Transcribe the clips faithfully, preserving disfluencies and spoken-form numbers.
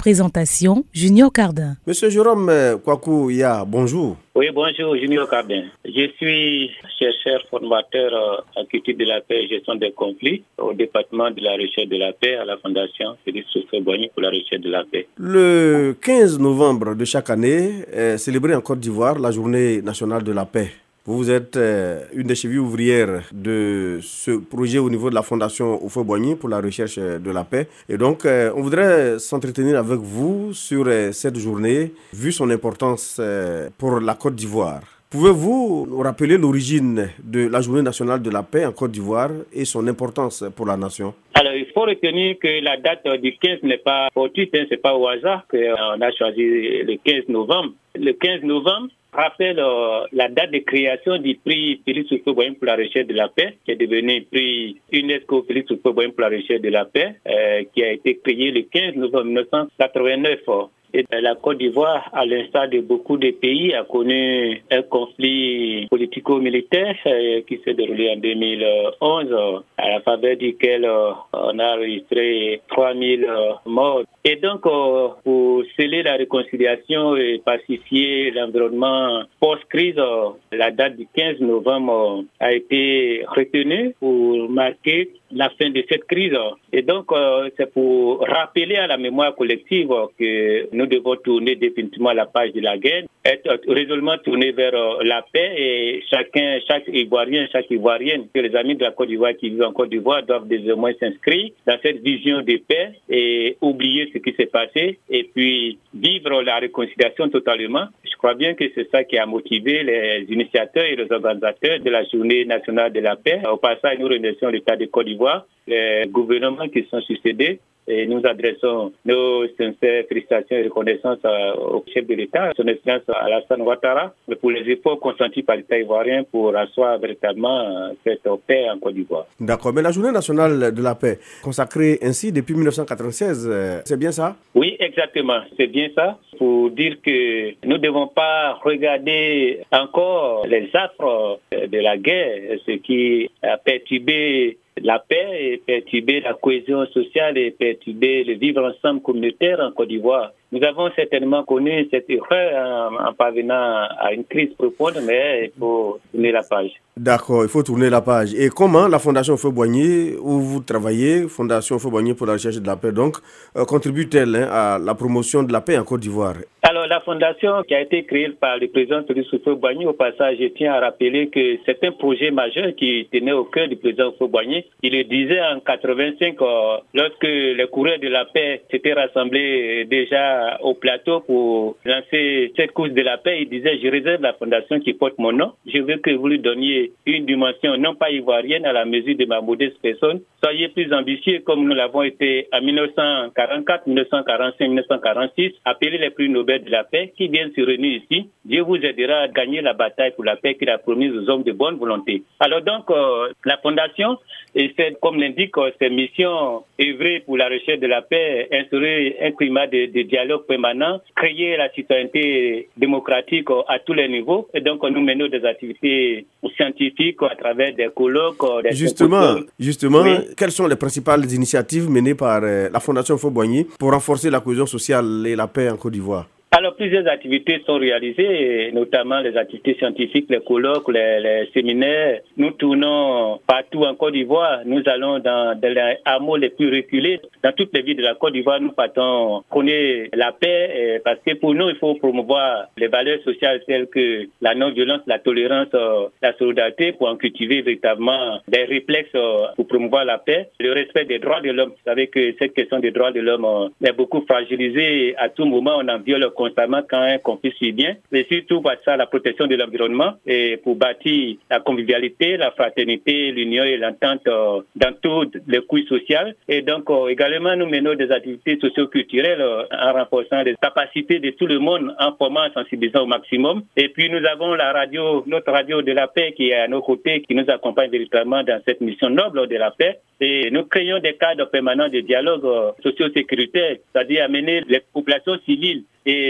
Présentation, Junior Cardin. Monsieur Jérôme Kwaku Ya, bonjour. Oui, bonjour, Junior Cardin. Je suis chercheur formateur en culture de la paix et gestion des conflits au département de la recherche de la paix à la Fondation Félix Houphouët-Boigny pour la recherche de la paix. Le quinze novembre de chaque année est célébrée en Côte d'Ivoire la journée nationale de la paix. Vous êtes une des chevilles ouvrières de ce projet au niveau de la Fondation Houphouët-Boigny pour la recherche de la paix. Et donc, on voudrait s'entretenir avec vous sur cette journée, vu son importance pour la Côte d'Ivoire. Pouvez-vous nous rappeler l'origine de la journée nationale de la paix en Côte d'Ivoire et son importance pour la nation? Alors, il faut retenir que la date du quinze n'est pas fortuite, hein, c'est pas au hasard qu'on a choisi le quinze novembre. Le quinze novembre rappelle euh, la date de création du prix Félix Houphouët-Boigny pour la recherche de la paix, qui est devenu prix UNESCO Félix Houphouët-Boigny pour la recherche de la paix, euh, qui a été créé le quinze novembre mille neuf cent quatre-vingt-neuf. Et la Côte d'Ivoire, à l'instar de beaucoup de pays, a connu un conflit politico-militaire euh, qui s'est déroulé en deux mille onze, euh, à la faveur duquel euh, on a enregistré trois mille euh, morts. Et donc, euh, pour sceller la réconciliation et pacifier l'environnement post-crise, euh, la date du quinze novembre euh, a été retenue pour marquer la fin de cette crise. Et donc, euh, c'est pour rappeler à la mémoire collective que nous devons tourner définitivement la page de la guerre, être résolument tourner vers euh, la paix et chacun, chaque Ivoirien, chaque Ivoirienne, que les amis de la Côte d'Ivoire qui vivent en Côte d'Ivoire doivent désormais s'inscrire dans cette vision de paix et oublier ce qui s'est passé et puis vivre la réconciliation totalement. Je crois bien que c'est ça qui a motivé les initiateurs et les organisateurs de la Journée nationale de la paix. Au passage, nous remercions l'État de Côte d'Ivoire, les gouvernements qui sont succédés, et nous adressons nos sincères félicitations et reconnaissance au chef de l'État, son excellence Alassane Ouattara, pour les efforts consentis par l'État ivoirien pour asseoir véritablement cette paix en Côte d'Ivoire. D'accord, mais la Journée nationale de la paix, consacrée ainsi depuis mille neuf cent quatre-vingt-seize, c'est bien ça? Oui, exactement, c'est bien ça. Pour dire que nous ne devons pas regarder encore les affres de la guerre, ce qui a perturbé la paix et perturber la cohésion sociale et perturber le vivre ensemble communautaire en Côte d'Ivoire. Nous avons certainement connu cette erreur en, en parvenant à une crise profonde, mais il faut tourner la page. D'accord, il faut tourner la page. Et comment la Fondation Houphouët-Boigny, où vous travaillez, Fondation Houphouët-Boigny pour la recherche de la paix, donc, euh, contribue-t-elle hein, à la promotion de la paix en Côte d'Ivoire? Alors, la fondation qui a été créée par le président Félix Houphouët-Boigny, au passage, je tiens à rappeler que c'est un projet majeur qui tenait au cœur du président Houphouët-Boigny. Il le disait en quatre-vingt-cinq, euh, lorsque les coureurs de la paix s'étaient rassemblés déjà au plateau pour lancer cette course de la paix. Il disait, je réserve la fondation qui porte mon nom. Je veux que vous lui donniez une dimension non pas ivoirienne à la mesure de ma modeste personne. Soyez plus ambitieux comme nous l'avons été en mille neuf cent quarante-quatre, mille neuf cent quarante-cinq, mille neuf cent quarante-six. Appelez les prix Nobel de la paix qui viennent se réunir ici. Dieu vous aidera à gagner la bataille pour la paix qu'il a promise aux hommes de bonne volonté. Alors donc, euh, la fondation, et c'est, comme l'indique ses missions, œuvrer pour la recherche de la paix, instaurer un climat de, de dialogue permanent, créer la citoyenneté démocratique à tous les niveaux. Et donc, nous menons des activités scientifiques à travers des colloques. Des justement, justement oui. Quelles sont les principales initiatives menées par euh, la Fondation Houphouët-Boigny pour renforcer la cohésion sociale et la paix en Côte d'Ivoire? Alors, plusieurs activités sont réalisées, notamment les activités scientifiques, les colloques, les, les séminaires. Nous tournons partout en Côte d'Ivoire. Nous allons dans, dans les hameaux les plus reculés. Dans toutes les villes de la Côte d'Ivoire, nous partons connaître la paix, parce que pour nous, il faut promouvoir les valeurs sociales telles que la non-violence, la tolérance, la solidarité, pour en cultiver véritablement des réflexes pour promouvoir la paix. Le respect des droits de l'homme. Vous savez que cette question des droits de l'homme est beaucoup fragilisée. À tout moment, on en viole constamment quand un conflit survient, mais surtout pour ça, la protection de l'environnement et pour bâtir la convivialité, la fraternité, l'union et l'entente euh, dans toutes les couches sociales. Et donc, euh, également, nous menons des activités socio-culturelles euh, en renforçant les capacités de tout le monde, en formant, en sensibilisant au maximum. Et puis, nous avons la radio, notre radio de la paix qui est à nos côtés, qui nous accompagne véritablement dans cette mission noble de la paix. Et nous créons des cadres permanents de dialogue euh, socio-sécuritaire, c'est-à-dire amener les populations civiles et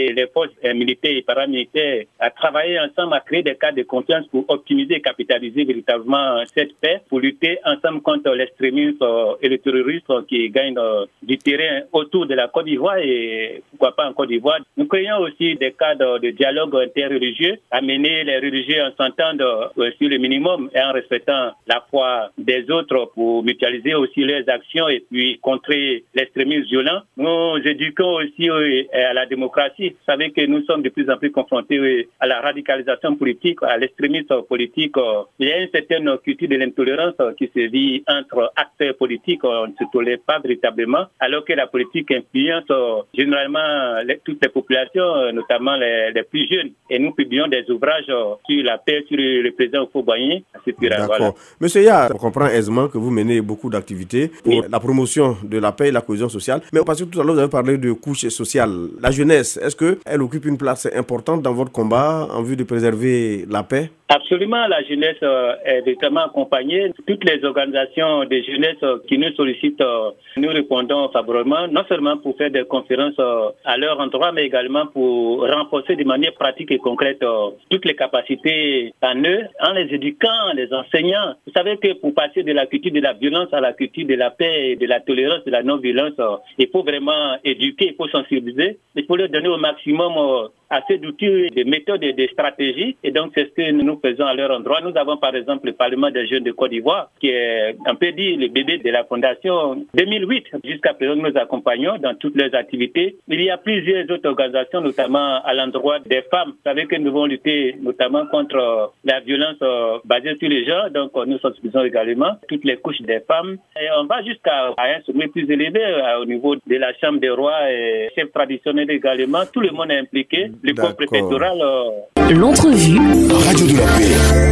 et les forces militaires et paramilitaires à travailler ensemble, à créer des cadres de confiance pour optimiser et capitaliser véritablement cette paix, pour lutter ensemble contre l'extrémisme et le terrorisme qui gagnent du terrain autour de la Côte d'Ivoire et pourquoi pas en Côte d'Ivoire. Nous créons aussi des cadres de dialogue interreligieux, amener les religieux en s'entendant sur le minimum et en respectant la foi des autres pour mutualiser aussi leurs actions et puis contrer l'extrémisme violent. Nous éduquons aussi à la démocratie. Vous savez que nous sommes de plus en plus confrontés à la radicalisation politique, à l'extrémisme politique. Il y a une certaine culture de l'intolérance qui se vit entre acteurs politiques. On ne se tolère pas véritablement, alors que la politique influence généralement les, toutes les populations, notamment les, les plus jeunes. Et nous publions des ouvrages sur la paix, sur le, le président Houphouët-Boigny. D'accord. Voilà. Monsieur Ya, on comprend aisément que vous menez beaucoup d'activités pour oui. la promotion de la paix et la cohésion sociale. Mais parce que tout à l'heure, vous avez parlé de couche sociale. La jeunesse, est-ce qu'elle occupe une place importante dans votre combat en vue de préserver la paix? Absolument, la jeunesse euh, est véritablement accompagnée. Toutes les organisations de jeunesse euh, qui nous sollicitent, euh, nous répondons favorablement, non seulement pour faire des conférences euh, à leur endroit, mais également pour renforcer de manière pratique et concrète euh, toutes les capacités en eux, en les éduquant, en les enseignant. Vous savez que pour passer de la culture de la violence à la culture de la paix, de la tolérance, de la non-violence, euh, il faut vraiment éduquer, il faut sensibiliser, il faut leur donner au maximum euh, assez d'outils, de méthodes et de stratégies. Et donc, c'est ce que nous faisons à leur endroit. Nous avons, par exemple, le Parlement des jeunes de Côte d'Ivoire, qui est, on peut dire, le bébé de la Fondation deux mille huit. Jusqu'à présent, nous accompagnons dans toutes leurs activités. Il y a plusieurs autres organisations, notamment à l'endroit des femmes. Vous savez que nous devons lutter notamment contre la violence basée sur les genres. Donc, nous sensibilisons également toutes les couches des femmes. Et on va jusqu'à un sommet plus élevé au niveau de la Chambre des rois et chefs traditionnels également. Tout le monde est impliqué. Le corps préfectoral. Euh... L'entrevue. Radio de la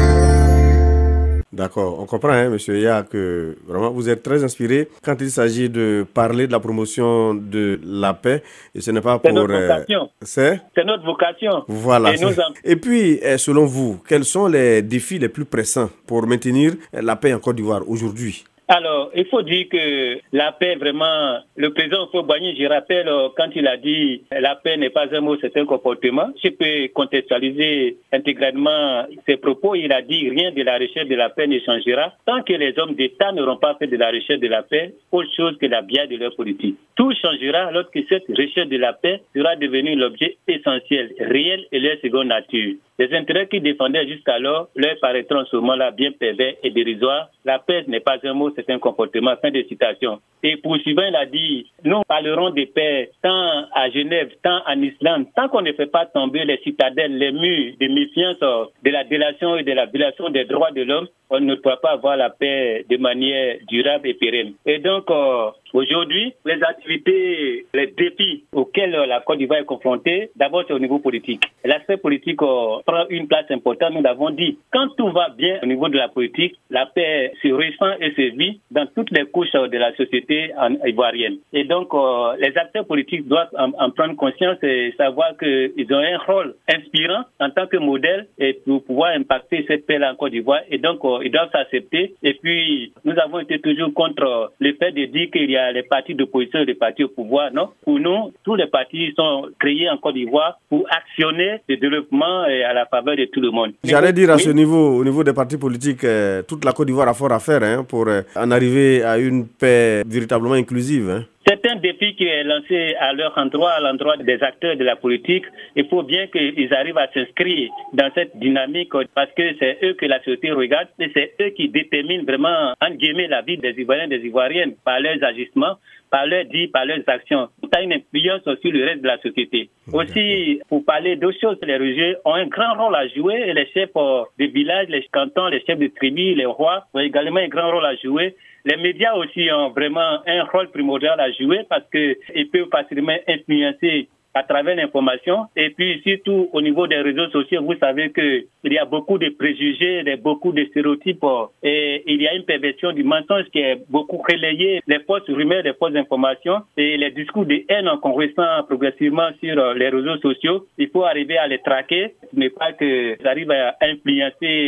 paix. D'accord, on comprend, hein, monsieur Ya, que vraiment vous êtes très inspiré quand il s'agit de parler de la promotion de la paix. Et ce n'est pas pour. C'est notre vocation. Euh, c'est C'est notre vocation. Voilà. Et, nous en... et puis, selon vous, quels sont les défis les plus pressants pour maintenir la paix en Côte d'Ivoire aujourd'hui? Alors, il faut dire que la paix, vraiment, le président Houphouët-Boigny, je rappelle, quand il a dit la paix n'est pas un mot, c'est un comportement, je peux contextualiser intégralement ses propos. Il a dit rien de la recherche de la paix ne changera tant que les hommes d'État n'auront pas fait de la recherche de la paix autre chose que la biais de leur politique. Tout changera lorsque cette recherche de la paix sera devenue l'objet essentiel, réel et leur seconde nature. Les intérêts qu'ils défendaient jusqu'alors leur paraîtront en ce moment-là bien pervers et dérisoires. La paix n'est pas un mot, c'est un comportement. Fin de citation. Et poursuivant, il a dit, nous parlerons de paix tant à Genève, tant en Islande, tant qu'on ne fait pas tomber les citadelles, les murs de méfiance, de la délation et de la violation des droits de l'homme, on ne pourra pas avoir la paix de manière durable et pérenne. Et donc, euh, aujourd'hui, les activités, les défis auxquels la Côte d'Ivoire est confrontée, d'abord, c'est au niveau politique. L'aspect politique euh, prend une place importante, nous l'avons dit. Quand tout va bien au niveau de la politique, la paix se ressent et se vit dans toutes les couches de la société ivoirienne. Et donc, euh, les acteurs politiques doivent en, en prendre conscience et savoir qu'ils ont un rôle inspirant en tant que modèle et pour pouvoir impacter cette paix-là en Côte d'Ivoire. Et donc, euh, ils doivent s'accepter. Et puis, nous avons été toujours contre le fait de dire qu'il y a les partis d'opposition et les partis au pouvoir. Non, pour nous, tous les partis sont créés en Côte d'Ivoire pour actionner le développement et à la faveur de tout le monde. J'allais dire à oui. ce niveau, au niveau des partis politiques, euh, toute la Côte d'Ivoire a fort à faire hein, pour euh, en arriver à une paix véritablement inclusive. Hein. C'est un défi qui est lancé à leur endroit, à l'endroit des acteurs de la politique. Il faut bien qu'ils arrivent à s'inscrire dans cette dynamique parce que c'est eux que la société regarde et c'est eux qui déterminent vraiment, en guillemets, la vie des Ivoiriens et des Ivoiriennes par leurs agissements, par leurs dits, par leurs actions. Tout a une influence sur le reste de la société. Aussi, pour parler d'autres choses, les religieux ont un grand rôle à jouer et les chefs de village, les cantons, les chefs de tribu, les rois ont également un grand rôle à jouer. Les médias aussi ont vraiment un rôle primordial à jouer parce qu'ils peuvent facilement influencer à travers l'information. Et puis surtout au niveau des réseaux sociaux, vous savez qu'il y a beaucoup de préjugés, beaucoup de stéréotypes et il y a une perversion du mensonge qui est beaucoup relayée, les fausses rumeurs, les fausses informations et les discours de haine qu'on ressent progressivement sur les réseaux sociaux. Il faut arriver à les traquer, ce n'est pas qu'ils arrivent à influencer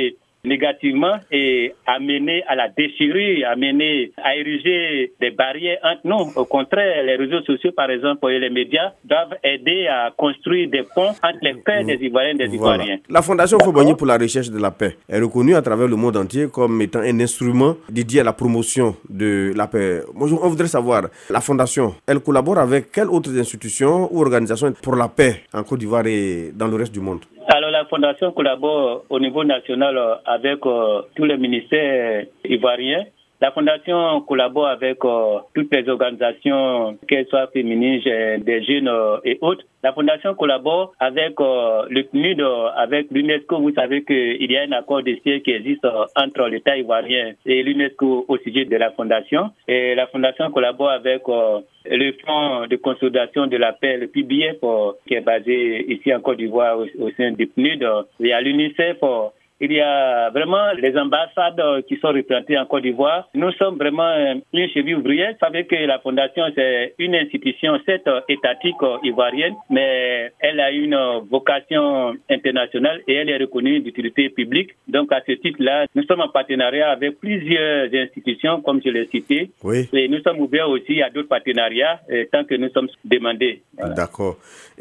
négativement et amener à la déchirure, amener à ériger des barrières entre nous. Au contraire, les réseaux sociaux, par exemple, et les médias doivent aider à construire des ponts entre les cœurs des Ivoiriens et des Voilà. Ivoiriens. La Fondation Houphouët-Boigny pour la recherche de la paix est reconnue à travers le monde entier comme étant un instrument dédié à la promotion de la paix. Moi, on voudrait savoir, la Fondation, elle collabore avec quelles autres institutions ou organisations pour la paix en Côte d'Ivoire et dans le reste du monde? Alors la Fondation collabore au niveau national avec euh, tous les ministères ivoiriens. La Fondation collabore avec euh, toutes les organisations, qu'elles soient féminines, des jeunes euh, et autres. La Fondation collabore avec euh, le P N U D, euh, avec l'UNESCO. Vous savez qu'il y a un accord de siège qui existe euh, entre l'État ivoirien et l'UNESCO au sujet de la Fondation. Et la Fondation collabore avec euh, le Fonds de consolidation de la paix, le P B F, euh, qui est basé ici en Côte d'Ivoire au, au sein du P N U D. Il y a l'UNICEF. Euh, Il y a vraiment les ambassades qui sont représentées en Côte d'Ivoire. Nous sommes vraiment une cheville ouvrière. Vous savez que la Fondation, c'est une institution, certes étatique ivoirienne, mais elle a une vocation internationale et elle est reconnue d'utilité publique. Donc, à ce titre-là, nous sommes en partenariat avec plusieurs institutions, comme je l'ai cité. Oui. Et nous sommes ouverts aussi à d'autres partenariats, euh, tant que nous sommes demandés. Voilà. D'accord.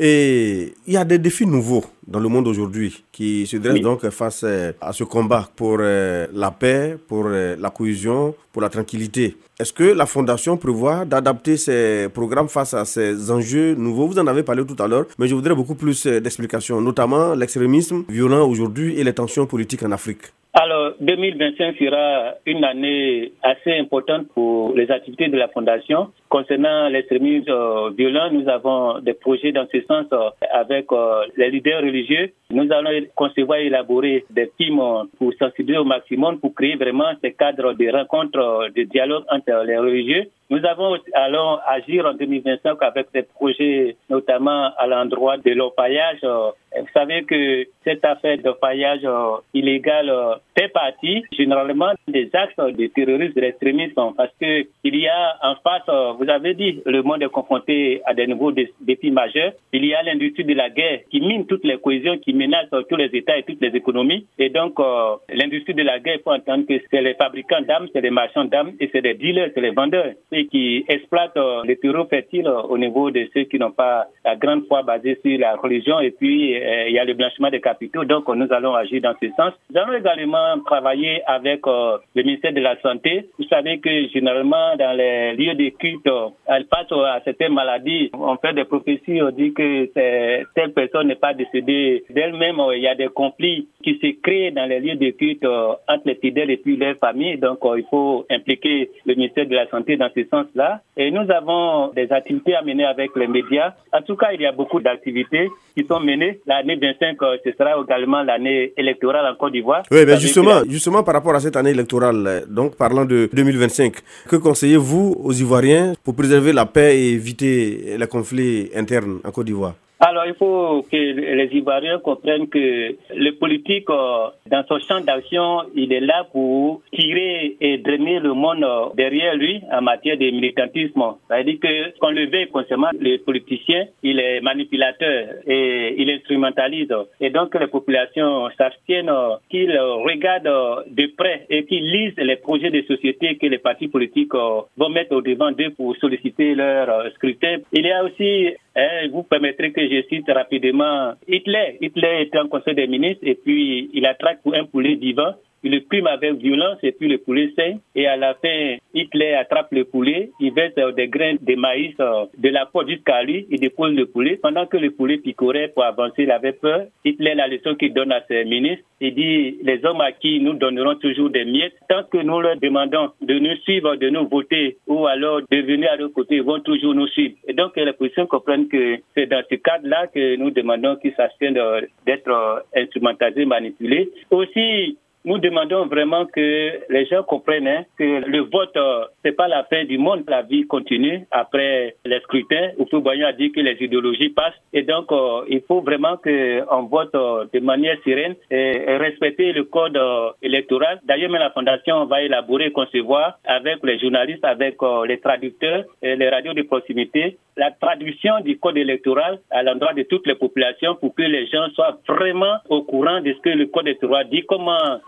Et il y a des défis nouveaux dans le monde aujourd'hui qui se dressent oui. donc face à ce combat pour euh, la paix, pour euh, la cohésion, pour la tranquillité. Est-ce que la Fondation prévoit d'adapter ses programmes face à ces enjeux nouveaux? Vous en avez parlé tout à l'heure, mais je voudrais beaucoup plus d'explications, notamment l'extrémisme violent aujourd'hui et les tensions politiques en Afrique. Alors, deux mille vingt-cinq sera une année assez importante pour les activités de la Fondation. Concernant l'extrémisme euh, violent, nous avons des projets dans ce sens euh, avec euh, les leaders religieux. Nous allons concevoir et élaborer des films euh, pour sensibiliser au maximum, pour créer vraiment ces cadres de rencontres, euh, de dialogue entre les religieux. Nous avons allons agir en deux mille vingt-cinq avec des projets, notamment à l'endroit de l'orpaillage. Vous savez que cette affaire d'orpaillage illégal fait partie généralement des actes de terrorisme, de l'extrémisme, parce que il y a en face, vous avez dit, le monde est confronté à des nouveaux défis majeurs. Il y a l'industrie de la guerre qui mine toutes les cohésions, qui menace tous les États et toutes les économies. Et donc, euh, l'industrie de la guerre, il faut entendre que c'est les fabricants d'armes, c'est les marchands d'armes et c'est les dealers, c'est les vendeurs. Et qui exploitent euh, les terreaux fertiles euh, au niveau de ceux qui n'ont pas la grande foi basée sur la religion. Et puis, euh, il y a le blanchiment des capitaux. Donc, nous allons agir dans ce sens. Nous allons également travailler avec euh, le ministère de la Santé. Vous savez que généralement, dans les lieux de culte, euh, face à certaines maladies, on fait des prophéties, on dit que telle personne n'est pas décédée d'elle-même. Il y a des conflits qui se créent dans les lieux de culte euh, entre les fidèles et puis leurs familles. Donc, euh, il faut impliquer le ministère de la Santé dans ce sens-là. Et nous avons des activités à mener avec les médias. En tout cas, il y a beaucoup d'activités qui sont menées. L'année vingt-cinq, euh, ce sera également l'année électorale en Côte d'Ivoire. Oui, mais justement, la... justement, par rapport à cette année électorale, donc parlant de deux mille vingt-cinq, que conseillez-vous aux Ivoiriens pour préserver la paix et éviter les conflits internes en Côte d'Ivoire? Alors, il faut que les Ivoiriens comprennent que le politique, euh, dans son champ d'action, il est là pour tirer et drainer le monde euh, derrière lui en matière de militantisme. C'est-à-dire que qu'on le veuille concernant les politiciens, il est manipulateur et il instrumentalise. Et donc, les populations s'abstiennent, euh, qu'ils euh, regardent euh, de près et qu'ils lisent les projets de société que les partis politiques euh, vont mettre au devant d'eux pour solliciter leur euh, scrutin. Il y a aussi, hein, vous permettrez que je cite rapidement Hitler. Hitler était en conseil des ministres et puis il attraque pour un poulet vivant. Il le prime avec violence et puis le poulet saigne. Et à la fin, Hitler attrape le poulet, il verse des grains de maïs de la porte jusqu'à lui, il dépose le poulet. Pendant que le poulet picorait pour avancer, il avait peur. Hitler, la leçon qu'il donne à ses ministres, il dit, les hommes à qui nous donnerons toujours des miettes, tant que nous leur demandons de nous suivre, de nous voter, ou alors de venir à leur côté, ils vont toujours nous suivre. Et donc, les politiciens comprennent que c'est dans ce cadre-là que nous demandons qu'ils s'abstiennent d'être instrumentalisés, manipulés. Aussi, nous demandons vraiment que les gens comprennent hein, que le vote, euh, c'est pas la fin du monde. La vie continue après les scrutins. Houphouët-Boigny a dit que les idéologies passent. Et donc, euh, il faut vraiment qu'on vote euh, de manière sereine et, et respecter le code euh, électoral. D'ailleurs, même la Fondation va élaborer et concevoir avec les journalistes, avec euh, les traducteurs et les radios de proximité, la traduction du code électoral à l'endroit de toutes les populations pour que les gens soient vraiment au courant de ce que le code électoral dit, comment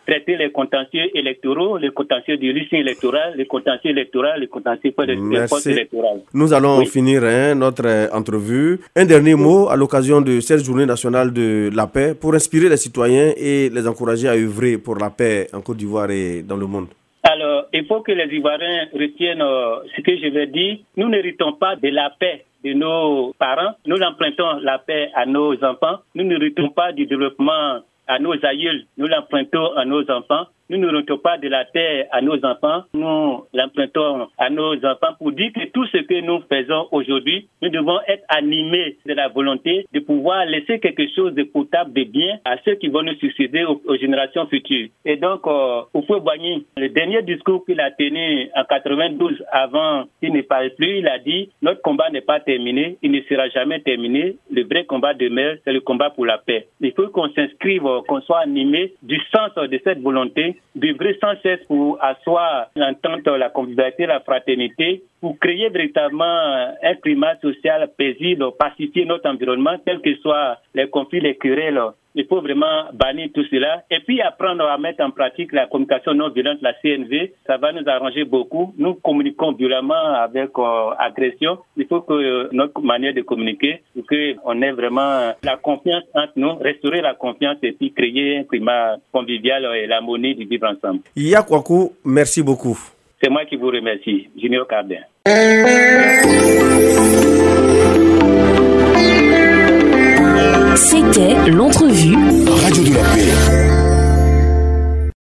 traiter les contentieux électoraux, les contentieux du listing électoral, les contentieux électoraux, les contentieux des postes électoraux. Nous allons oui. finir hein, notre entrevue. Un dernier oui. mot à l'occasion de cette journée nationale de la paix pour inspirer les citoyens et les encourager à œuvrer pour la paix en Côte d'Ivoire et dans le monde. Alors, il faut que les Ivoiriens retiennent euh, ce que je vais dire. Nous n'héritons pas de la paix de nos parents. Nous empruntons la paix à nos enfants. Nous n'héritons pas du développement à nos aïeuls. Nous l'empruntons à nos enfants. Nous ne n'héritons pas de la terre à nos enfants. Nous l'empruntons à nos enfants pour dire que tout ce que nous faisons aujourd'hui, nous devons être animés de la volonté de pouvoir laisser quelque chose de potable, de bien à ceux qui vont nous succéder aux, aux générations futures. Et donc, euh, Houphouët-Boigny, le dernier discours qu'il a tenu en quatre-vingt-douze avant qu'il ne parle plus, il a dit « Notre combat n'est pas terminé, il ne sera jamais terminé. Le vrai combat demeure, c'est le combat pour la paix. » Il faut qu'on s'inscrive, qu'on soit animé du sens de cette volonté d'œuvrer sans cesse pour asseoir l'entente, la convivialité, la fraternité, pour créer véritablement un climat social paisible, pacifier notre environnement, quels que soient les conflits, les querelles. Il faut vraiment bannir tout cela et puis apprendre à mettre en pratique la communication non violente, la C N V. Ça va nous arranger beaucoup. Nous communiquons violemment avec euh, agression. Il faut que euh, notre manière de communiquer, qu'on ait vraiment la confiance entre nous, restaurer la confiance et puis créer un climat convivial et l'harmonie du vivre ensemble. Yakwaku, merci beaucoup. C'est moi qui vous remercie, Junior Cardin.